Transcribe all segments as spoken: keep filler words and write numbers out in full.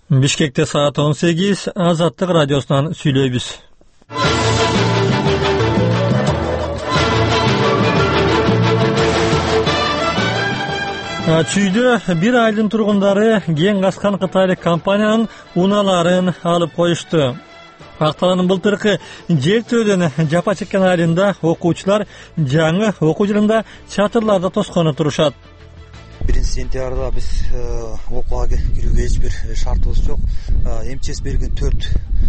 Бишкекте саат он сегиз, Азаттык радиосунан сүйлөйбүз. Чүйдө бир айдын тургундары кең каскан кытайлык компаниянын унааларын алып коюшту. Акталанын былтыркы жер төөдөн жапа чеккен айында окуучулар жаңы окуу жылында чатырларда тосконо турушат. биринчи сентябрда биз окууга кирүүгө эч бир шартыбыз жок. МЧС берген төрт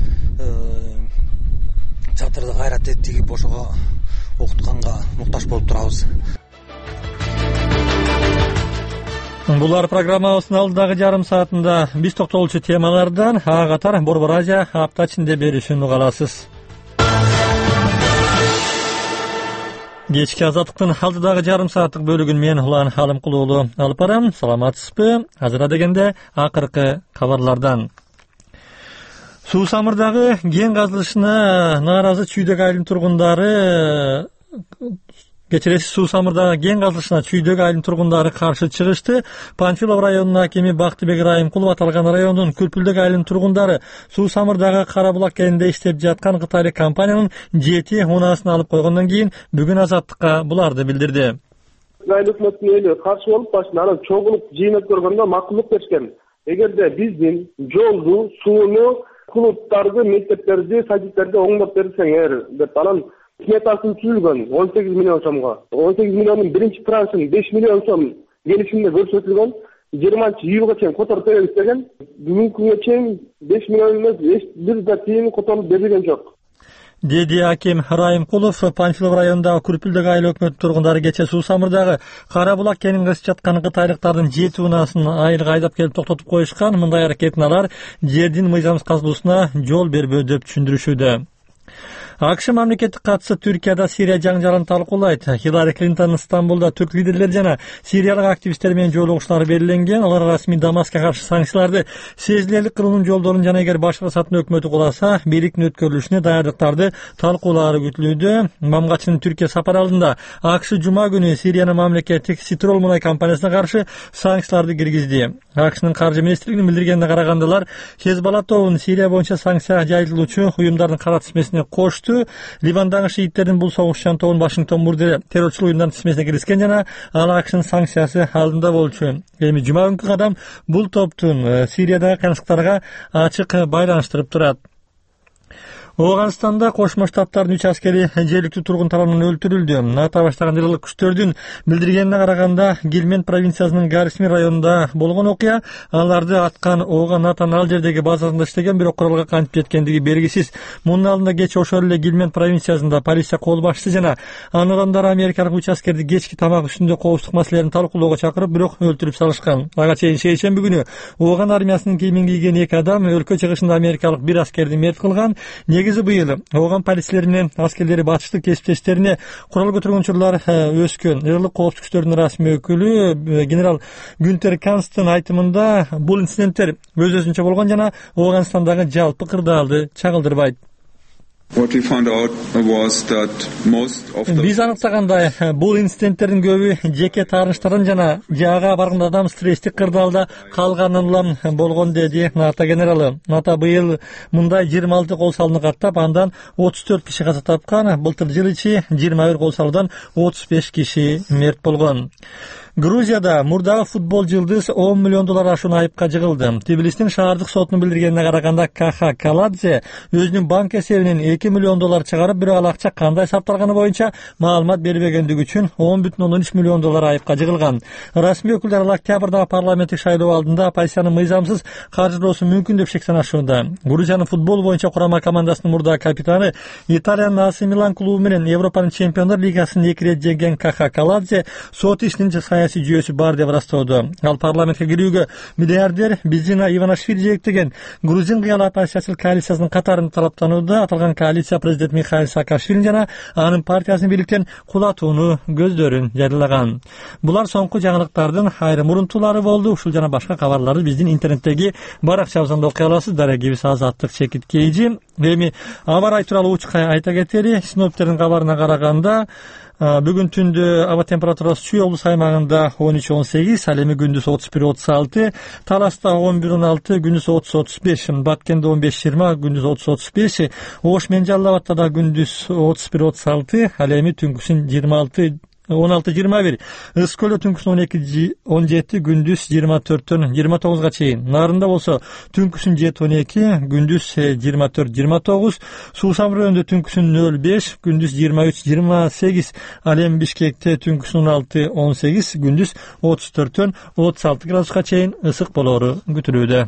чатырды кайрат тигип ошого окутканга муктаж болуп турабыз. Булар программабыздын алдыдагы жарым саатында биз токтолчу темалардан а катар Борбор Азия апта ичинде беришин угаласыз. Кечки Азаттыктын алдыдагы жарым сааттык бөлүгүн мен Улан Алымкулуулу алып барам. Саламатсызбы? Азыр дегенде акыркы кабарлардан. Суу самырдагы кен казылышына нааразы Чүйдөгү айылынын тургундары Кечиресиз, суу самырдагы кен казылышына Чүйдөгү айылынын тургундары каршы чыгышты. Панфилов районунун акими Бактыбек Райымкулов аталган райондун Күлпүлдөгү айылынын тургундары суу самырдагы Кара булак кенинде иштеп жаткан кытайлык компаниянын жети унаасын алып койгондон кийин бүгүн Азаттыкка буларды билдирди. Израиль өкмөтүнүн эле каршы болуп, башында анан чогулуп жыйын өткөргөндө макулдук беришкен. Эгерде биздин жолду, сууну, клубтарды, мектептерди, садиктерди оңдоп берсеңер деп анан сметасын түзүлгөн он сегиз миллион сомго. он сегиз миллиондун биринчи траншын беш миллион сом келишимде көрсөтүлгөн. жыйырманчы июлга чейин которуп беребиз деген. Бүгүнкү күнгө чейин беш миллион эмес, бир да тиын которуп берилген жок. Деди аким Райымкулов. Панфилов районундагы Күлпүлдөгү айыл өкмөтүнүн тургундары кече суу самырдагы Кара булак кенин кызып жаткан кытайлыктардын жети унаасын айылга айдап келип токтотуп коюшкан. Мындай аракетин алар жердин мыйзамсыз казылуусуна жол бербөө деп түшүндүрүшүүдө. АКШ мамлекеттик катчысы Түркияда Сирия жаңжалын талкуулайт. Хиллари Клинтон Стамбулда түрк лидерлери жана сириялык активисттер менен жолугушуулары белгиленген. Алар расмий Дамаскка каршы санкцияларды сезилерлик кылуунун жолдорун жана эгер Башар Асаддын өкмөтү куласа, бийликтин өткөрүлүшүнө даярдыктарды талкуулаары күтүлүүдө. Мамгатчынын Түркия сапары алдында АКШ жума күнү Сириянын мамлекеттик Ситрол мунай компаниясына каршы санкцияларды киргизди. АКШнын каржы министрлигинин билдиргенине караганда, Хезболла тобун Сирия боюнча санкция жайылтылуучу уюмдардын кара тизмесине кошту. Ливандагы шииттердин бул согушчан тобун Вашингтон мурда террорчулук уюмдардын тизмесине киргизген жана ал АКШнын санкциясы алдында болчу. Эми жума күнкү кадам бул топтун Сириядагы кыйынчылыктарга ачык байланыштырып турат. Ооганстанда Кошмо Штаттардын үч аскери жергиликтүү тургун тарабынан өлтүрүлдү. НАТО баштаган тилдик күчтөрдүн билдиргенине караганда, Гилмент провинциясынын Гарисмин районунда болгон окуя аларды аткан оога НАТОнун ал жердеги базасында иштеген, бирок куралга кантип жеткендиги белгисиз. Мунун алдында кечээ ошол эле Гилмент провинциясында полиция кол башчысы жана анын адамдары америкалык үч аскерди кечки тамак үстүндө коопсуздук маселелерин талкуулоого чакырып, бирок өлтүрүп салышкан. Ага чейин шейшемби күнү Ооган армиясынын кийимин кийген эки адам өлкө чыгышында америкалык бир аскерди мерт кылган. Негизи быйыл Ооган полицейлери менен аскерлери батыштык кесиптештерине курал көтөргөн учурлар өскөн. Ырлык коопсуздук күчтөрүнүн расмий өкүлү генерал Гюнтер Канстын айтымында бул инциденттер өз-өзүнчө болгон жана Ооганстандагы жалпы кырдаалды чагылдырбайт. Биз аныктагандай, бул инциденттердин көбү жеке таарынычтардан жана жаага барган адам стресстик кырдаалда калганынан улам болгон, деди НАТО генералы. НАТО быйыл мындай жыйырма алты кол салууну каттап, андан отуз төрт киши каза тапкан. Былтыр жыл ичи жыйырма бир кол салуудан отуз беш киши мерт болгон. Грузияда мурдагы футбол жылдыз он миллион доллар ашуун айыпка жыгылды. Тбилисинин шаардык сотунун билдиргенине караганда, Каха Каладзе өзүнүн банк эсебинен эки миллион доллар чыгарып, бирок ал акча кандай сапталганы боюнча маалымат бербегендиги үчүн он бүтүн ондон үч миллион доллар айыпка жыгылган. Расмий өкүлдөр ал октябрдагы парламенттик шайлоо алдында оппозициянын мыйзамсыз каржылоосу мүмкүн деп шек санашууда. Грузиянын футбол боюнча курама командасынын мурдагы капитаны, Италиянын А С Милан клубу менен Европанын чемпиондор лигасын эки ирет жеңген Каха Каладзе сот ишинин саясий жүйөсү бар деп ырастоодо. Ал парламентке кирүүгө миллиардер Бизина Иванашвили жетектеген Грузин кыял оппозициялык коалициясынын катарын талаптанууда. Аталган коалиция президент Михаил Саакашвили жана анын партиясын бийликтен кулатууну көздөрүн жарыялаган. Булар соңку жаңылыктардын айрым урунтуулары болду. Ушул жана башка кабарларды биздин интернеттеги баракчабыздан окуй аласыз. Дарегибиз Азаттык Чекит Кейжи. Эми аба ырайы тууралуу учка айта кетели. Синоптиктердин кабарына караганда, Бүгүн түндө аба температурасы Чүй облус аймагында он үч он сегиз, ал эми күндүз отуз бир отуз алты, Таласта он бир он алты, күндүз отуз отуз беш, Баткенде он беш жыйырма, күндүз отуз отуз беш, Ош менен Жалал Абадта да күндүз отуз бир отуз алты, ал эми түнкүсүн жыйырма алты он алты жыйырма бир, Ысык көлдө түнкүсүн он эки он жети, күндүз жыйырма төрттөн жыйырма тогузга чейин. Нарында болсо түнкүсүн жети он эки, күндүз жыйырма төрт жыйырма тогуз, Суу Самыр районунда түнкүсүн нөл беш, күндүз жыйырма үч жыйырма сегиз, ал эми Бишкекте түнкүсүн он алты он сегиз, күндүз отуз төрттөн отуз алты градуска чейин ысык болоору күтүлүүдө.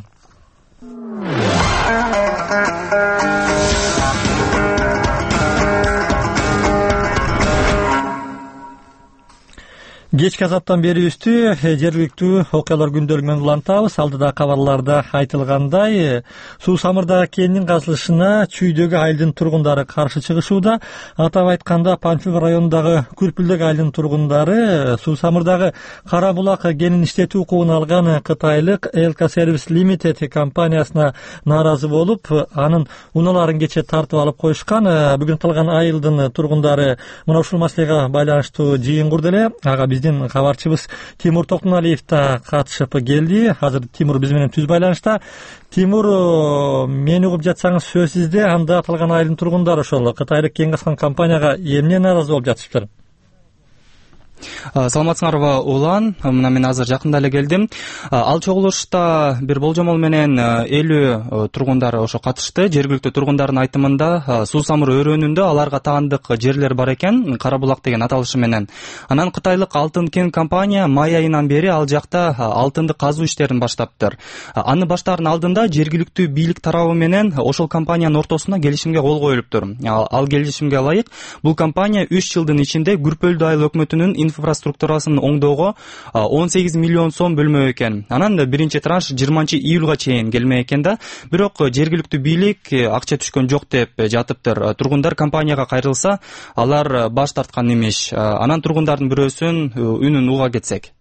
Кечки азаттан берүүбүздү жергиликтүү окуялар күндөлүгү менен улантабыз. Алдыда кабарларда айтылгандай, Суу Самырда кендин казылышына Чүйдөгү айылдын тургундары каршы чыгышууда. Атап айтканда, Панфилов районундагы Күрпүлдөгү айылдын тургундары Суу Самырдагы Кара Булак кенин иштетүү укугун алган Кытайлык Элка Сервис Лимитед компаниясына нааразы болуп, анын унааларын кечээ тартып алып коюшкан. Бүгүн калган айылдын тургундары мына ушул маселеге байланыштуу жыйын курду эле. Ага биздин кабарчыбыз Тимур Токтуналиев да катышып келди. Азыр Тимур биз менен түз байланышта. Тимур, мени угуп жатсаңыз сөз сизде. Анда аталган айылдын тургундары ошол Кытайлык кен казган компанияга эмне нааразы болуп жатышыптыр? Саламатсыңарбы улан, мына мен азыр жакында эле келдим. Ал чогулушта бир болжомол менен элүү тургундар ошо катышты. Жергиликтүү тургундардын айтымында Суу Самыр өрөөнүндө аларга таандык жерлер бар экен, Кара Булак деген аталышы менен. Анан Кытайлык алтын кен компания май айынан бери ал жакта алтынды казуу иштерин баштаптыр. Аны баштаардын алдында жергиликтүү бийлик тарабы менен ошол компаниянын ортосуна келишимге кол коюлуптур. Ал келишимге ылайык бул компания үч жылдын ичинде Күрпөлдү айыл өкмөтүнүн инфраструктурасын оңдоого он сегиз миллион сом бөлмөк экен. Анан да биринчи транш жыйырманчы июлга чейин келмек экен да. Бирок жергиликтүү бийлик акча түшкөн жок деп жатыптыр. Тургундар компанияга кайрылса, алар баш тарткан имиш. Анан тургундардын бирөөсүн үнүн уга кетсек.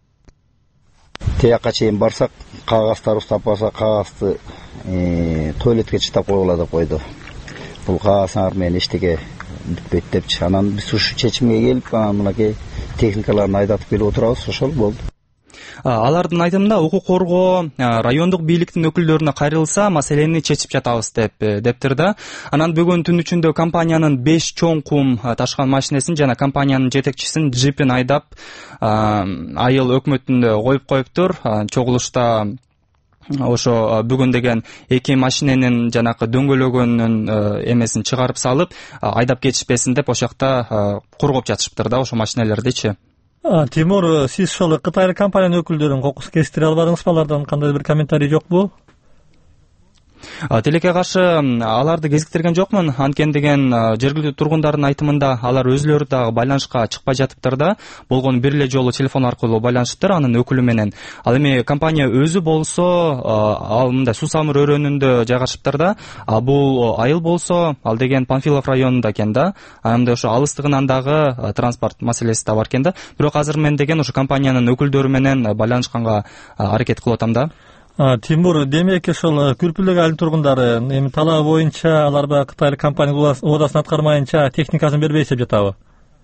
Тияка чейин барсак, кагаздар устапаса, кагазды туалетке чытап койгула деп койду. Бул кагазыңар менен эчтеке бүтпөйт депчи. Анан биз ушу чечимге келип, мынакей техникаларын айдатып келип отурабыз, ошол болду. Алардын айтымында укук коргоо райондук бийликтин өкүлдөрүнө кайрылса, маселени чечип жатабыз деп дептир да. Анан бүгүн түн ичинде компаниянын беш чоң кум ташкан машинесин жана компаниянын жетекчисин джипин айдап айыл өкмөтүндө коюп коюптур. Чогулушта ошо бүгүн деген эки машиненин жанакы дөңгөлөгөнүн эмесин чыгарып салып, айдап кетишпесин деп ошол жакта коргоп жатышыптыр да, ошо машинелердичи. Тимур, сиз ошол Кытайлык компаниянын өкүлдөрүн кокус кестире албадыңызбы? Алардан кандайдыр бир комментарий жокпу? Тилекке каршы аларды кезиктирген жокмун. Анткени деген жергиликтүү тургундардын айтымында алар өзүлөрү дагы байланышка чыкпай жатыптыр да. Болгону бир эле жолу телефон аркылуу байланышыптыр анын өкүлү менен. Ал эми компания өзү болсо ал мындай Суу Самыр өрөөнүндө жайгашыптыр да. А бул айыл болсо ал деген Панфилов районунда экен да. Анда ошо алыстыгынан дагы транспорт маселеси да бар экен да. Бирок азыр мен деген ошо компаниянын өкүлдөрү менен байланышканга аракет кылып атам да. Тимур, демек ошол Күрпүлдөгү айыл тургундары эми талабы боюнча аларга Кытайлык компания убадасын аткармайынча техникасын бербейт деп жатабы?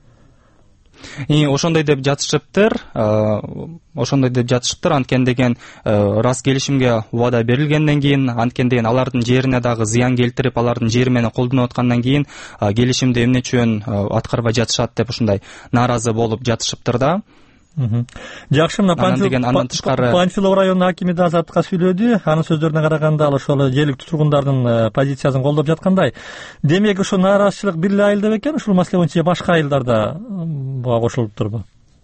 И ошондой деп жатышыптыр. Ошондой деп жатышыптыр. Анткени деген рас келишимге убада берилгенден кийин, анткени деген алардын жерине дагы зыян келтирип, алардын жери менен колдонуп аткандан кийин келишимди эмне үчүн аткарбай жатышат деп ушундай нааразы болуп жатышыптыр да. Жакшы, мына Панфилов районунун акими да Азаттыкка сүйлөдү. Анын сөздөрүнө караганда ал ошол жергиликтүү тургундардын позициясын колдоп жаткандай. Демек ошо нааразычылык бир эле айылда бекен, ушул маселе боюнча башка айылдарда буга кошулуптурбу?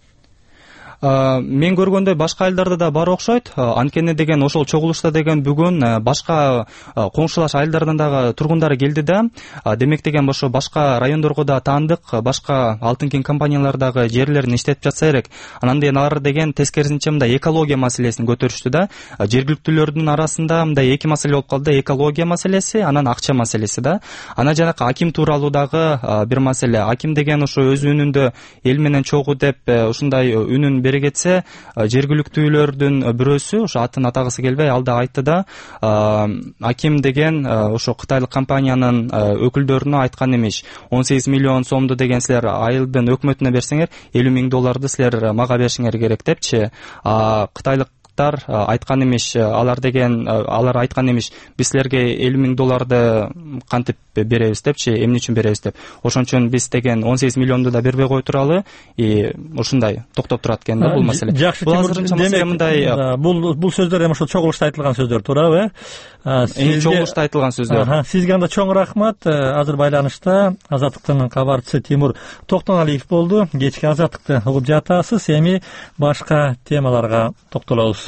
Мен көргөндөй башка айылдарда да бар окшойт. Анткени деген ошол чогулушта деген бүгүн башка коңшулаш айылдардан дагы тургундары келди да. Демек деген ошо башка райондорго да таандык, башка алтын кен компаниялар дагы жерлерин иштетип жатса керек. Анан деген алар деген тескерисинче мындай экология маселесин көтөрүштү да. Жергиликтүүлөрдүн арасында мындай эки маселе болуп калды: экология маселеси, анан акча маселеси да. Анан жанакы аким тууралуу дагы бир маселе. Аким деген ошо өз үнүндө эл менен чогуу деп ушундай үнүн бери кетсе, жергиликтүүлөрдүн бирөөсү ошо атын атагысы келбей ал да айтты да, Аким деген ошо кытайлык компаниянын өкүлдөрүнө айткан имиш, он сегиз миллион сомду деген силер айылдын өкмөтүнө берсеңер, элүү миң долларды силер мага беришиңер керек депчи. Кытайлык айткан имиш, алар деген алар айткан имиш, биз силерге элүү миң долларды кантип беребиз депчи, эмне үчүн беребиз деп. Ошон үчүн биз деген он сегиз миллионду да бербей кой туралы, и ушундай токтоп турат экен да бул маселе. Бул азырынча маселе мындай, бул бул сөздөр эми ошо чогулушта айтылган сөздөр туурабы? Эми чогулушта айтылган сөздөр. Сизге анда чоң рахмат. Азыр байланышта Азаттыктын кабарчысы Тимур Токтоналиев болду. Кечки Азаттыкты угуп жатасыз. Эми башка темаларга токтолобуз.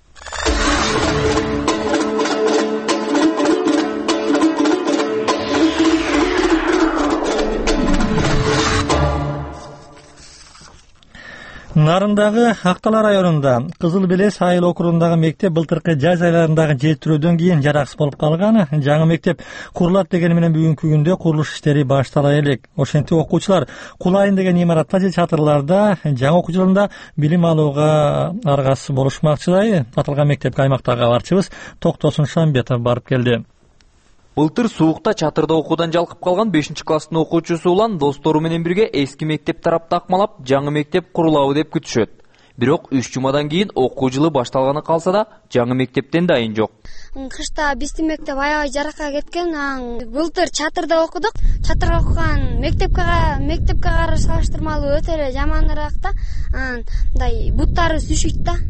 Нарындагы Актала районунда Кызыл Белес айыл округундагы мектеп былтыркы жаз айларындагы жетирүүдөн кийин жараксыз болуп калган. Жаңы мектеп курулат дегени менен бүгүнкү күндө курулуш иштери баштала элек. Ошентип окуучулар кулайын деген имаратта же чатырларда жаңы окуу жылында билим алууга аргасыз болушмакчыдай. Аталган мектепке аймактагы кабарчыбыз Токтосун Шамбетов барып келди. Былтыр суукта чатырда окуудан жалкып калган бешинчи класстын окуучусу Улан достору менен бирге эски мектеп тарапты акмалап, жаңы мектеп курулабы деп күтүшөт. Бирок үч жумадан кийин окуу жылы башталганы калса да, жаңы мектептен дайын жок. Кышта биздин мектеп аябай жаракка кеткен. Былтыр чатырда окудук. Чатырда окуган мектепке мектепке каршы салыштырмалуу өтө эле жаманыраак да. Мындай буттары сүшүйт да.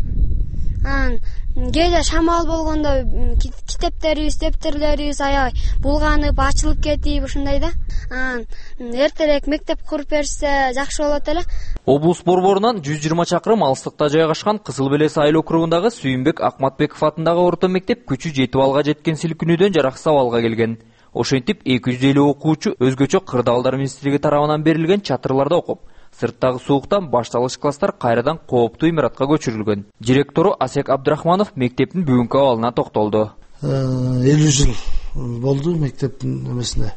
Кээде шамал болгондо китептерибиз, дептерлерибиз аябай булганып, ачылып кетип ушундай да. Эртерээк мектеп куруп беришсе жакшы болот эле. Облус борборунан жүз жыйырма чакырым алыстыкта жайгашкан Кызыл Белес айыл округундагы Сүйүнбек Акматбеков атындагы орто мектеп күчү жети балга жеткен силкинүүдөн жараксыз абалга келген. Ошентип эки жүз элүү окуучу өзгөчө кырдаалдар министрлиги тарабынан берилген чатырларда окуп, сырттагы сууктан башталгыч класстар кайрадан кооптуу имаратка көчүрүлгөн. Директору Асек Абдрахманов мектептин бүгүнкү абалына токтолду. элүү жыл болду мектептин эмесине.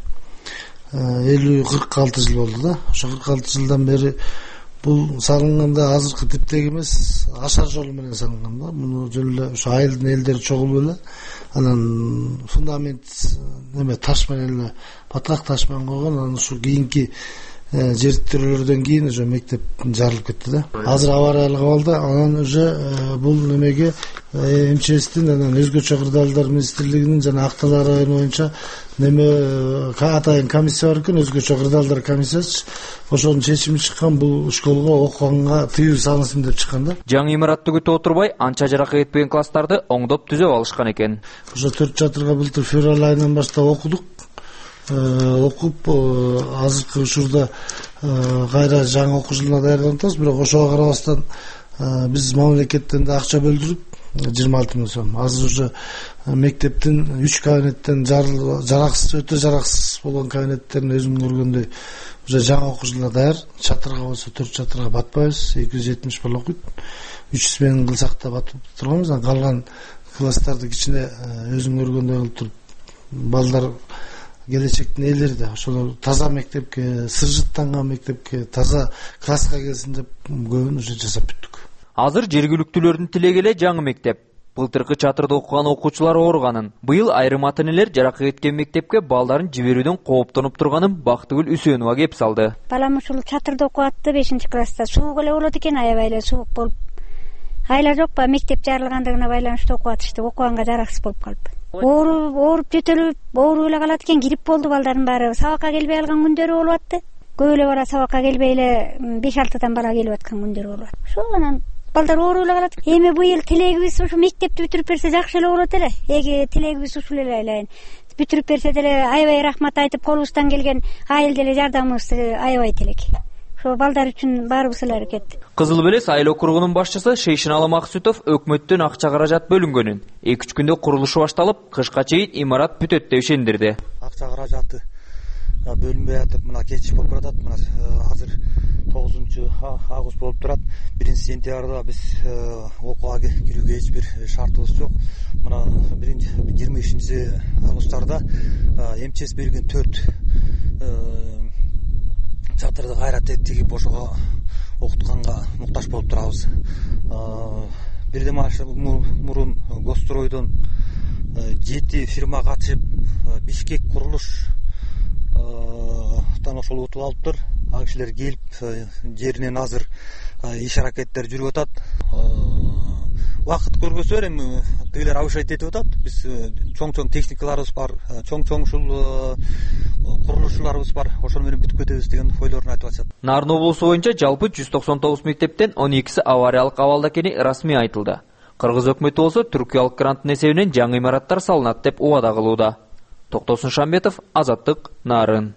элүү кырк алты жыл болду да. Ошо кырк алты жылдан бери бул салынганда азыркы типтеги эмес, ашар жолу менен салынган да. Муну жөн эле ошо айылдын элдери чогулуп эле, анан фундамент эме таш менен эле, баткак таш менен койгон. Анан ушу кийинки жертирүүлөрдөн кийин уже мектеп жарылып кетти да. Азыр авариялык абалда. Анан уже бул немеге МЧСтин анан өзгөчө кырдаалдар министрлигинин жана Актала району боюнча неме атайын комиссия бар экен, өзгөчө кырдаалдар комиссиясы. Ошонун чечими чыккан, бул школго окуганга тыюу салынсын деп чыккан да. Жаңы имаратты күтүп отурбай, анча жаракка кетпеген класстарды оңдоп түзөп алышкан экен. Ошо төрт чатырга былтыр февраль айынан баштап окудук. Окуп азыркы учурда кайра жаңы окуу жылына даярданып атабыз. Бирок ошого карабастан биз мамлекеттен да акча бөлдүрүп жыйырма алты миң сом. Азыр уже мектептин үч кабинеттен жараксыз, өтө жараксыз болгон кабинеттерин өзүң көргөндөй уже жаңы окуу жылына даяр. Чатырга болсо төрт чатырга батпайбыз. эки жүз жетимиш бала окуйт. үч жүз миң кылсак да батып турганбыз. Калган класстарды кичине өзүң көргөндөй кылып туруп балдар келечектин ээлери да ошол таза мектепке, сыржыттанган мектепке, таза класска келсин деп көбүн уже жасап бүттүк. Азыр жергиликтүүлөрдүн тилеги эле жаңы мектеп. Былтыркы чатырда окуган окуучулар ооруганын, быйыл айрым ата-энелер жаракка кеткен мектепке балдарын жиберүүдөн кооптонуп турганын Бактыгүл Үсөнова кеп салды. Балам ушул чатырда окуп атты, бешинчи класста. Суук эле болот экен, аябай эле суук болуп. Айла жок ба, мектеп жарылгандыгына байланыштуу окуп атышты, окуганга жараксыз болуп калып. Ооруп, ооруп жөтөлүп, ооруп эле калат экен, кирип болду балдардын баары. Сабакка келбей алган күндөрү болуп атты. Көп эле бала сабакка келбей эле беш алтыдан бала келип аткан күндөрү болуп атты. Ошо анан балдар ооруп эле калат. Эми быйыл тилегибиз ушу мектепти бүтүрүп берсе жакшы эле болот эле. Эги тилегибиз ушул эле айлайын. Бүтүрүп берсе деле аябай рахмат айтып, колубуздан келген айыл деле жардамыбыз аябай тилек. Ошо балдар үчүн баарыбыз эле аракет. Кызыл Белес айыл округунун башчысы Шейшиналы Максутов өкмөттөн акча каражат бөлүнгөнүн, эки үч күндө курулушу башталып, кышка чейин имарат бүтөт деп ишендирди. Акча каражаты бөлүнбөй атып, мына кеч болуп баратат. Мына азыр тогузунчу август болуп турат. биринчи сентябрда биз окууга кирүүгө эч бир шартыбыз жок. Мына жыйырма бешинчи августарда МЧС берген төрт чатырды кайра тигип ошого окутканга муктаж болуп турабыз. Бирден мурун Гостройдон жети фирма катышып Бишкек курулуш тан ошол утуп алыптыр. Ал кишилер келип жеринен азыр иш аракеттер жүрүп атат. Убакыт көргөзөр эми тыйлар абышайт этип атат. Биз чоң-чоң техникаларыбыз бар, чоң-чоң ушул курулушчуларыбыз бар. Ошол менен бүтүп кетебиз деген ойлорун айтып атышат. Нарын облусу боюнча жалпы жүз токсон тогуз мектептен он экиси авариялык абалда экени расмий айтылды. Кыргыз өкмөтү болсо түркиялык гранттын эсебинен жаңы имараттар салынат деп убада кылууда. Токтосун Шамбетов, Азаттык, Нарын.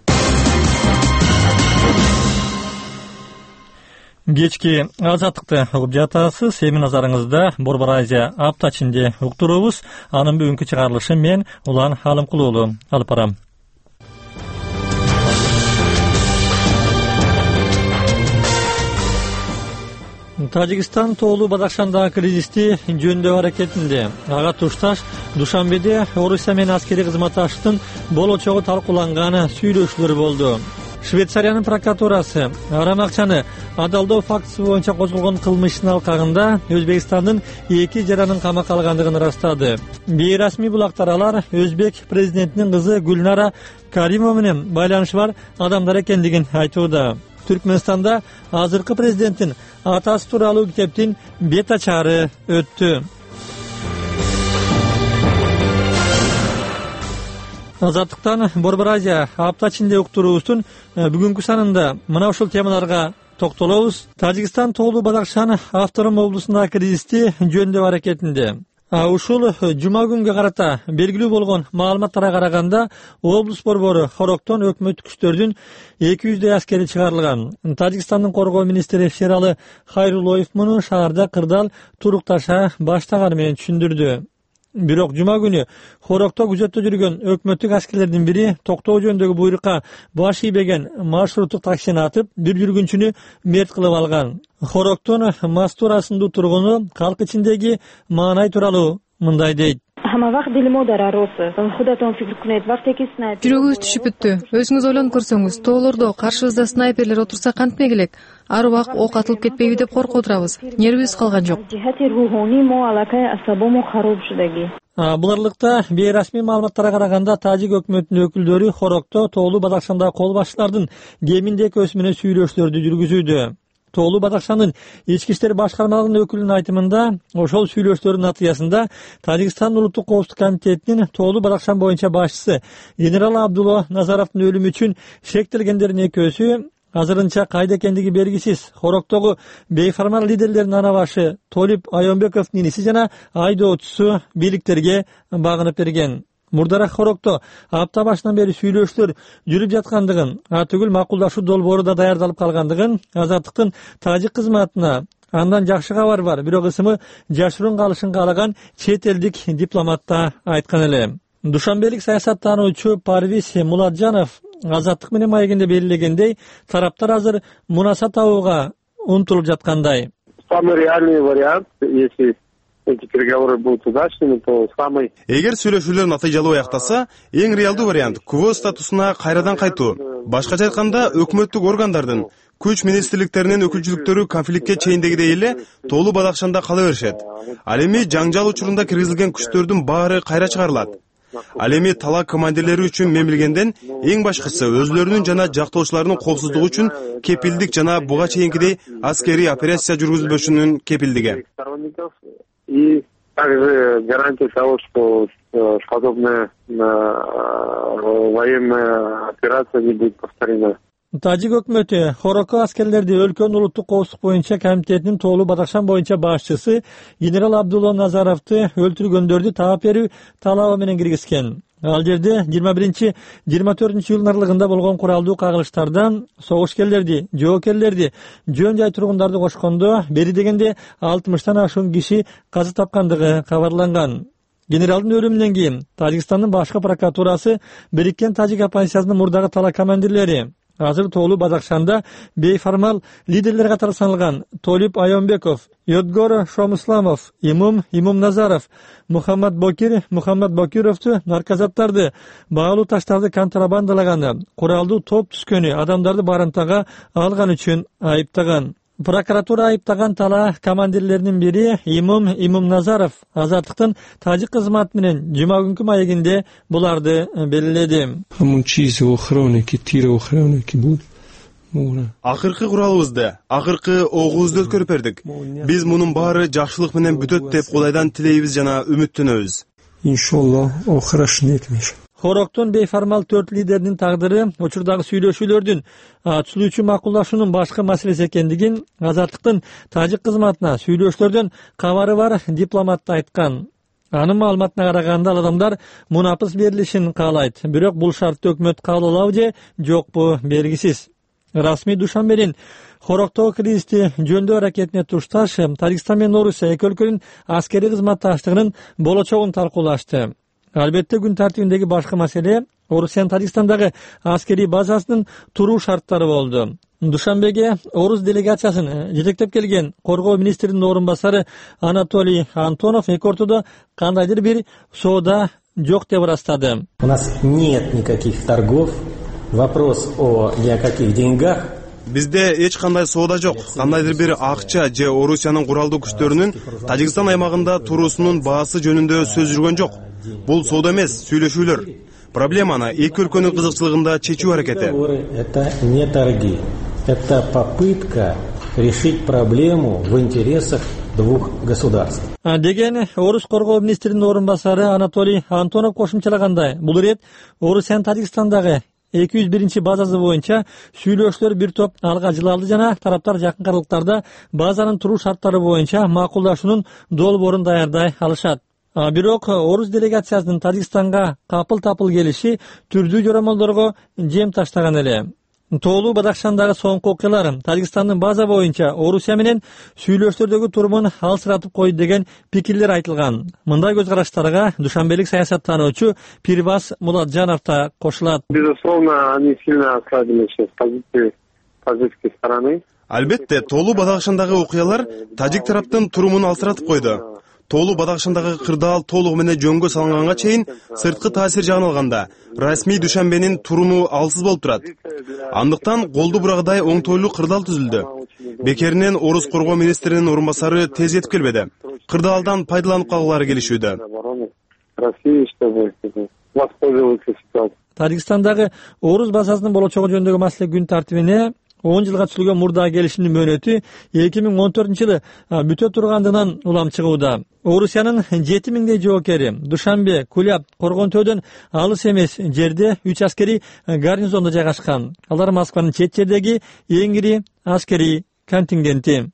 Кечки Азаттыкты угуп жатасыз. Эми назарыңызда Борбор Азия апта ичинде уктурубуз. Анын бүгүнкү чыгарылышын мен Улан Алымкулуу алып барам. Тажикстан Тоолуу Бадахшандагы кризисти жөндөп аракетинде. Ага тушташ Душанбеде Орусия менен аскерий кызматташтыктын болочогу талкууланганы сүйлөшүүлөр болду. Швейцариянын прокуратурасы арам акчаны адалдоо фактысы боюнча козголгон кылмыштын алкагында Өзбекстандын эки жаранын камакка алгандыгын ырастады. Бейрасмий булактаралар Өзбек президентинин кызы Гүлнара Каримова менен байланышы бар адамдар экендигин айтууда. Түркмөнстанда азыркы президенттин атасы тууралуу китептин бет ачары өттү. Азаттыктан Борбор Азия апта ичинде уктуруубуздун бүгүнкү санында мына ушул темаларга токтолобуз. Тажикстан Тоолуу Бадахшан Автономий облусундагы кризисти жөндөп аракетинде. А ушул жума күнгө карата белгилүү болгон маалыматтарга караганда облус борбору Хороктон өкмөттүк күчтөрдүн эки жүздөй аскери чыгарылган. Тажикстандын коргоо министри Шералы Хайрулоев муну шаарда кырдаал турукташа баштаганы менен түшүндүрдү. Бирок жума күнү Хорокто күзөттө жүргөн өкмөттүк аскерлердин бири токтоо жөнүндөгү буйрукка баш ийбеген маршруттук таксини атып, бир жүргүнчүнү мерт кылып алган. Хороктон Мастурасындуу тургуну калк ичиндеги маанай тууралуу мындай дейт. Жүрөгүбүз түшүп бүттү. Өзүңүз ойлонуп көрсөңүз, тоолордо каршыбызда снайперлер отурса кантпей келек? Ар убак ок атылып кетпейби деп коркуп отурабыз. Нервибиз калган жок. Буларлыкта бейрасмий маалыматтарга караганда тажик өкмөтүнүн өкүлдөрү Хорокто Тоолуу Бадахшандагы кол башчылардын кеминде экөөсү менен сүйлөшүүлөрдү жүргүзүүдө. Тоолуу Бадахшандын ички иштер башкармалыгынын өкүлүнүн айтымында, ошол сүйлөшүүлөрдүн натыйжасында Тажикстан улуттук коопсуздук комитетинин Тоолуу Бадахшан боюнча башчысы генерал Абдулло Назаровдун өлүмү үчүн шектелгендердин экөөсү азырынча кайда экендиги белгисиз. Хороктогу бейформал лидерлердин ана башы Толип Айонбековдун иниси жана айдоочусу бийликтерге багынып берген. Мурдараак Хорокто апта башынан бери сүйлөшүүлөр жүрүп жаткандыгын, атүгүл макулдашуу долбоору да даярдалып калгандыгын Азаттыктын тажик кызматына андан жакшы кабар бар, бирок ысымы жашыруун калышын каалаган чет элдик дипломатта айткан эле. Душанбелик саясаттануучу Парвиз Муладжанов Азаттык менен маегинде белгилегендей, тараптар азыр мунаса табууга умтулуп жаткандай. Самый реальный вариант, если эти переговоры будут удачными, то самый... Эгер сүйлөшүүлөр натыйжалуу аяктаса, эң реалдуу вариант кво статусуна кайрадан кайтуу. Башкача айтканда, өкмөттүк органдардын, күч министрликтеринин өкүлчүлүктөрү конфликтке чейиндегидей эле Тоолуу Бадахшанда кала беришет. Ал эми жаңжал учурунда киргизилген күчтөрдүн баары кайра чыгарылат. Ал эми талак командирлери үчүн мемилгенден эң башкысы өзлөрүнүн жана жактоочуларынын коопсуздугу үчүн кепилдик жана буга чейинкидей аскерий операция жүргүзүлбөшүнүн кепилдиги. И также гарантия того, что подобная военная операция не будет повторена. Тажик өкмөтү Хороко аскерлерди өлкөнүн улуттук коопсуздук боюнча комитетинин Тоолуу Бадахшан боюнча башчысы генерал Абдулло Назаровду өлтүргөндөрдү таап берүү талабы менен киргизген. Ал жерде жыйырма биринчи жыйырма төртүнчү июль аралыгында болгон куралдуу кагылыштардан соогушкерлерди, жоокерлерди, жөн жай тургундарды кошкондо бери дегенде алтымыштан ашуун киши каза тапкандыгы кабарланган. Генералдын өлүмүнөн кийин Тажикстандын башкы прокуратурасы Бириккен Тажик оппозициянын мурдагы талак командирлери азыр Тоолуу Бадахшанда бейформал лидерлер катары саналган Толип Айонбеков, Йодгор Шомусламов, Имум Имум Назаров, Мухаммад Бокир Мухаммад Бокировду наркозаттарды, баалуу таштарды контрабандалаганы, куралдуу топ түзгөнү, адамдарды барымтага алган үчүн айыптаган. Прокуратура айыптаган тала командирлеринин бири Имом Имомназаров Азаттыктын тажик кызматы менен жума күнкү маегинде буларды белгиледи. Акыркы куралыбызды, акыркы огубузду өткөрүп бердик. Биз мунун баары жакшылык менен бүтөт деп Кудайдан тилейбиз жана үмүттөнөбүз. Иншалла, о хорошо нетмеш. Хороктун бейформал төрт лидеринин тагдыры учурдагы сүйлөшүүлөрдүн түзүлүүчү макулдашуунун башкы маселеси экендигин Азаттыктын тажик кызматына сүйлөшүүлөрдөн кабары бар дипломат айткан. Анын маалыматына караганда ал адамдар мунапыс берилишин каалайт, бирок бул шартты өкмөт кабыл алабы же жокпу белгисиз. Расмий Душанбенин Хороктогу кризисти жөндөө аракетине тушташ Тажикстан менен Орусия эки өлкөнүн аскерий кызматташтыгынын болочогун талкуулашты. Албетте күн тартибиндеги башкы маселе Орусиянын Тажикстандагы аскерий базасынын туруу шарттары болду. Душанбеге Орус делегациясын жетектеп келген коргоо министринин орун басары Анатолий Антонов эки ортодо кандайдыр бир соода жок деп ырастады. У нас нет никаких торгов. Вопрос о ни о каких деньгах. Бизде эч кандай соода жок. Кандайдыр бир акча же Орусиянын куралдуу күчтөрүнүн Тажикстан аймагында туруусунун баасы жөнүндө сөз жүргөн жок. Бул соода эмес, сүйлөшүүлөр. Проблеманы эки өлкөнүн кызыкчылыгында чечүү аракети. Это не торги. Это попытка решить проблему в интересах двух государств. Деген Орус коргоо министринин орун басары Анатолий Антонов кошумчалагандай, бул ирет Орусиянын Тажикстандагы эки жүз биринчи базасы боюнча сүйлөшүүлөр бир топ алга жылалды жана тараптар жакын аралыктарда базанын туруу шарттары боюнча макулдашуунун долбоорун даярдай алышат. Бирок Орус делегациясынын Тажикстанга капыл-тапыл келиши түрдүү жоромолдорго жем таштаган эле. Тоолуу Бадахшандагы соңку окуялар Тажикстандын база боюнча Орусия менен сүйлөшүүлөрдөгү турумун алсыратып койду деген пикирлер айтылган. Мындай көз караштарга душанбелик саясаттануучу Пирбас Муладжанов да кошулат. Безусловно, они сильно ослабили сейчас позиции тажикской стороны. Албетте, Тоолуу Бадахшандагы окуялар тажик тараптын турумун алсыратып койду. Тоолуу Бадахшандагы кырдаал толугу менен жөнгө салынганга чейин сырткы таасир жагын алганда расмий Душанбенин туруму алсыз болуп турат. Андыктан колду бурагыдай оңтойлуу кырдаал түзүлдү. Бекеринен Орус коргоо министринин орун басары тез жетип келбеди. Кырдаалдан пайдаланып калгылары келишүүдө. Тажикстандагы Орус базасынын болочогу жөнүндөгү маселе күн тартибине он жылга түзүлгөн мурдагы келишимдин мөөнөтү эки миң он төртүнчү жылы бүтө тургандыгынан улам чыгууда. Орусиянын жети миңдей жоокери Душанбе, Куляб, Коргон төөдөн алыс эмес жерде үч аскерий гарнизондо жайгашкан. Алар Москванын чет жердеги эң ири аскерий контингенти.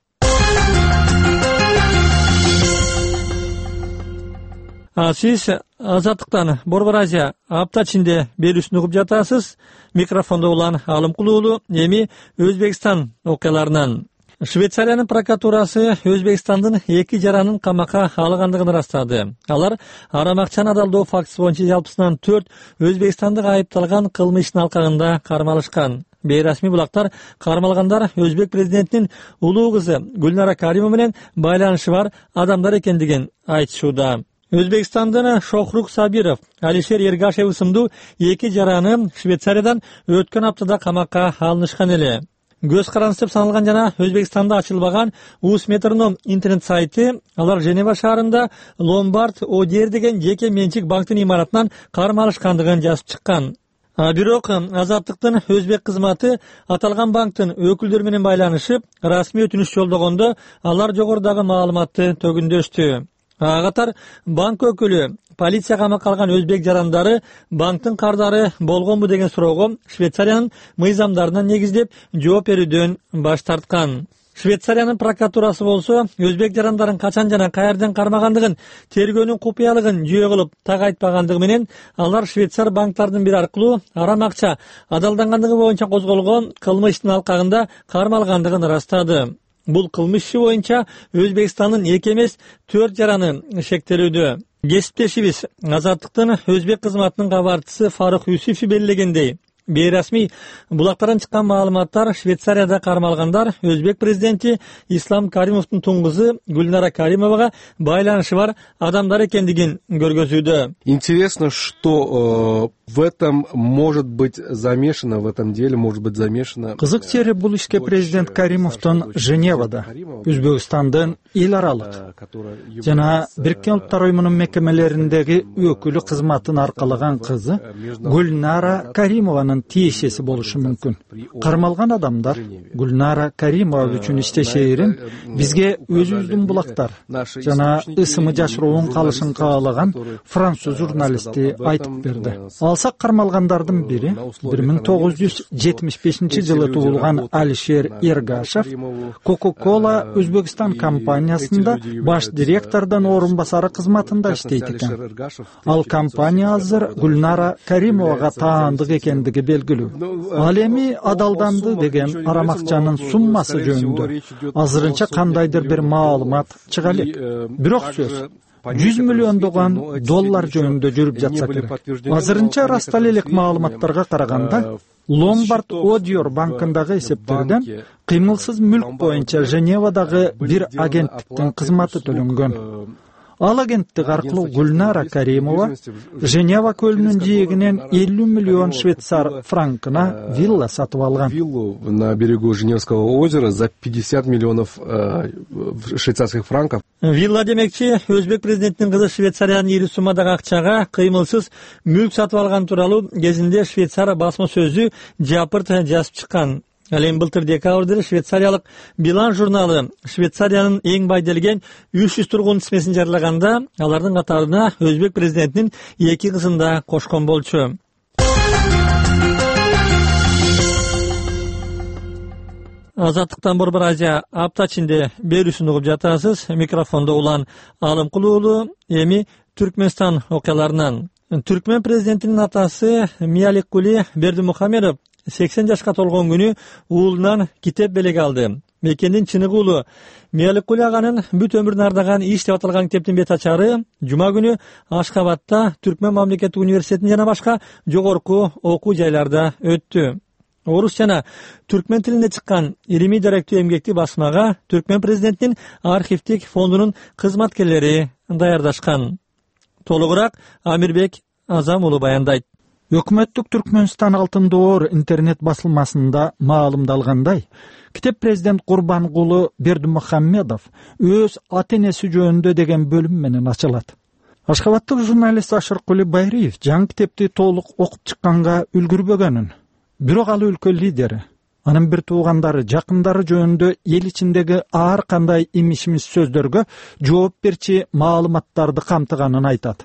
Сиз Азаттыктан Борбор Азия апта ичинде берүүсүн угуп жатасыз. Микрофондо улан Алымкул уулу. Эми Өзбекстан окуяларынан. Швейцариянын прокуратурасы Өзбекстандын эки жаранын камакка алгандыгын ырастады. Алар арам акчаны адалдоо фактысы боюнча жалпысынан төрт өзбекстандык айыпталган кылмыштын алкагында кармалышкан. Бейрасмий булактар кармалгандар Өзбек президентинин улуу кызы Гүлнара Каримова менен байланышы бар адамдар экендигин айтышууда. Өзбекстандын Шохрук Сабиров, Алишер Ергашев ысымдуу эки жараны Швейцариядан өткөн аптада камакка алынышкан эле. Көз карандысып саналган жана Өзбекстанда ачылбаган Усметрном интернет сайты алар Женева шаарында Ломбард Одер деген жеке менчик банктын имаратынан кармалышкандыгын жазып чыккан. Бирок Азаттыктын Өзбек кызматы аталган банктын өкүлдөрү менен байланышып, расмий өтүнүш жолдогондо алар жогорудагы маалыматты төгүндөштү. Катар банк өкүлү полиция камакка алган өзбек жарандары банктын кардары болгонбу деген суроого Швейцариянын мыйзамдарына негиздеп жооп берүүдөн баш тарткан. Швейцариянын прокуратурасы болсо өзбек жарандарын качан жана каерден кармагандыгын, тергөөнүн купуялыгын жүйө кылып так айтпагандыгы менен алар швейцар банктардын бири аркылуу арам акча адалдангандыгы боюнча козголгон кылмыштын алкагында кармалгандыгын ырастады. Бул кылмыш иши боюнча Өзбекстандын эки эмес төрт жараны шектелүүдө. Кесиптешибиз Азаттыктын Өзбек кызматынын кабарчысы Фарук Юсуфов белгилегендей, Бейрасмий булактардан чыккан маалыматтар Швейцарияда кармалгандар Өзбек президенти Ислам Каримовдун туңгузу Гүлнара Каримовага байланышы бар адамдар экендигин көргөзүүдө. Интересно, что э, в этом может быть замешано, в этом деле может быть замешано. Кызык жери бул ишке президент Каримовдун Женевада, Өзбекстандын эл аралык жана Бириккен Улуттар Уюмунун мекемелериндеги өкүлү кызматын аркалаган кызы Гүлнара Каримованын тиешеси болушу мүмкүн. Кармалган адамдар Гүлнара Каримова үчүн иштешээрин бизге өзүбүздүн булактар жана ысымы жашыруун калышын каалаган француз журналисти айтып берди. Алсак кармалгандардын бири бир миң тогуз жүз жетимиш бешинчи жылы туулган Алишер Эргашев Coca-Cola Өзбекстан компаниясында баш директордун орун басары кызматында иштейт экен. Ал компания азыр Гүлнара Каримовага таандык экендиги белгилүү. Ал эми адалданды деген арамакчанын суммасы жөнүндө азырынча кандайдыр бир маалымат чыга элек. Бирок сөз жүз миллиондогон доллар жөнүндө жүрүп жатса керек. Азырынча растале элек маалыматтарга караганда Ломбард Одиор банкындагы эсептерден кыймылсыз мүлк боюнча Женевадагы бир агенттиктин кызматы төлөнгөн. Ал агенттик аркылуу Гүлнара Каримова Женева көлүнүн жээгинен элүү миллион швейцар франкына вилла сатып алган. Виллу на берегу Женевского озера за пятьдесят миллионов э, швейцарских франков. Вилла демекчи Өзбек президентинин кызы Швейцариянын ири суммадагы акчага кыймылсыз мүлк сатып алган тууралуу кезинде Швейцар басма сөзү жапырт жазып чыккан. Ал эми былтыр декабрда швейцариялык Билан журналы Швейцариянын эң бай делген үч жүз тургун тизмесин жарылаганда алардын катарына Өзбек президентинин эки кызын да кошкон болчу. Азаттыктан Борбор Азия апта ичинде берүүсүн угуп жатасыз. Микрофондо Улан Алымкул уулу. Эми Түркмөнстан окуяларынан. Түркмөн президентинин атасы Мияликкули Бердимухамедов сексен жашка толгон күнү уулунан китеп белек алды. Мекендин чыныгы уулу Мияликкули аганын бүт өмүрүн ардаган иш деп аталган китептин бет ачары жума күнү Ашкабадта Түркмөн мамлекеттик университетинин жана башка жогорку окуу жайларда өттү. Орус жана түркмөн тилинде чыккан илимий даректүү эмгекти басмага Түркмөн президентинин архивдик фондунун кызматкерлери даярдашкан. Толугураак Амирбек Азам уулу баяндайт. Өкмөттүк Түркмөнстан алтын доор интернет басылмасында маалымдалгандай, китеп президент Курбангулы Бердимухамедов өз ата-энеси жөнүндө деген бөлүм менен ачылат. Ашкабаттык журналист Ашыркули Байриев жаңы китепти толук окуп чыкканга үлгүрбөгөнүн, бирок ал өлкө лидери, анын бир туугандары, жакындары жөнүндө эл ичиндеги ар кандай имиш-имиш сөздөргө жооп берчи маалыматтарды камтыганын айтат.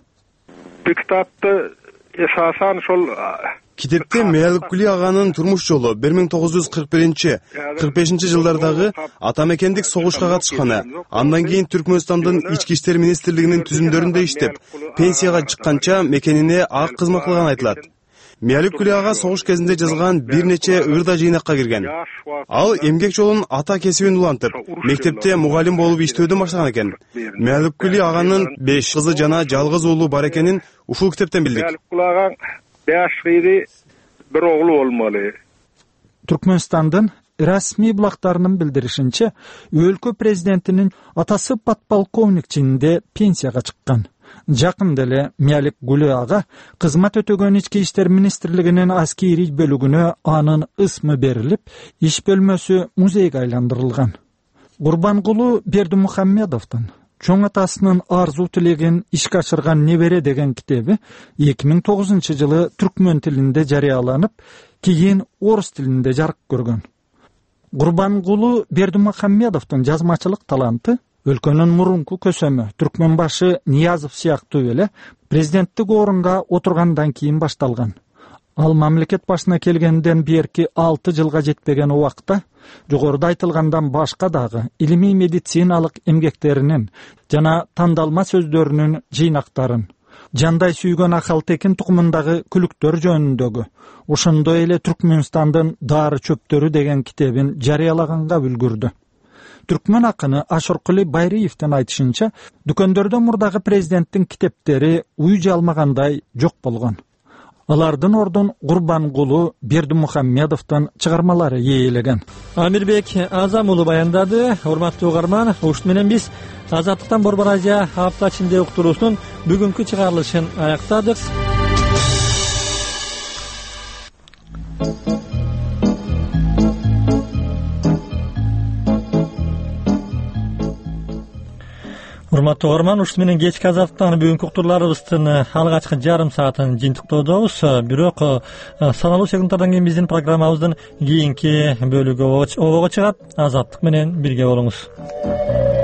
Китапты эсасан ошол Китепте Мияликкули аганын турмуш жолу бир миң тогуз жүз кырк биринчи — кырк бешинчи жылдардагы атамекендик согушка катышканы, андан кийин Түркмөнстандын ички иштер министрлигинин түзүмдөрүндө иштеп, пенсияга чыкканча мекенине ак кызмат кылганы айтылат. Мияликкули ага согуш кезинде жазылган бир нече ырда жыйнакка кирген. Ал эмгек жолун ата кесибин улантып, мектепте мугалим болуп иштөөдөн баштаган экен. Мияликкули аганын беш кызы жана жалгыз уулу бар экенин ушул китептен билдик. беш кызы, бир оглу болмолу. Түркмөнстандын расмий булактарынын билдиришинче, өлкө президентинин атасы подполковник чининде пенсияга чыккан. Жакында эле Мияликкули ага кызмат өтөгөн ички иштер министрлигинин аскерий бөлүгүнө анын ысмы берилип, иш бөлмөсү музейге айландырылган. Курбангулы Бердимухамедовдун чоң атасынын арзуу тилегин ишке ашырган небере деген китеби эки миң тогузунчу жылы түркмөн тилинде жарыяланып, кийин орус тилинде жарык көргөн. Курбангулы Бердимухамедовдун жазмачылык таланты өлкөнүн мурунку көсөмү түркмөн башы Ниязов сыяктуу эле президенттик орунга отургандан кийин башталган. Ал мамлекет башына келгенден берки алты жылга жетпеген убакта жогоруда айтылгандан башка дагы илимий медициналык эмгектеринин жана тандалма сөздөрүнүн жыйнактарын, жандай сүйгөн Акалтекин тукумундагы күлүктөр жөнүндөгү, ошондой эле Түркмөнстандын дары чөптөрү деген китебин жарыялаганга үлгүрдү. Түркмөн акыны Ашыркули Байриевдин айтышынча, дүкөндөрдө мурдагы президенттин китептери уй жалмагандай жок болгон. Алардын ордун Курбангулу Бердимухаммедовдун чыгармалары ээлеген. Амирбек Азам уулу баяндады. Урматтуу угарман, ушун менен биз Азаттыктан Борбор Азия апта ичинде уктуруусунун бүгүнкү чыгарылышын аяктадык. Урматтуу угарман, ушун менен кечки Азаттыктан бүгүнкү уктурууларыбыздын алгачкы жарым саатын жыйынтыктоодобуз. Бирок саналуу секундтардан кийин биздин программабыздын кийинки бөлүгү обого чыгат. Азаттык менен бирге болуңуз.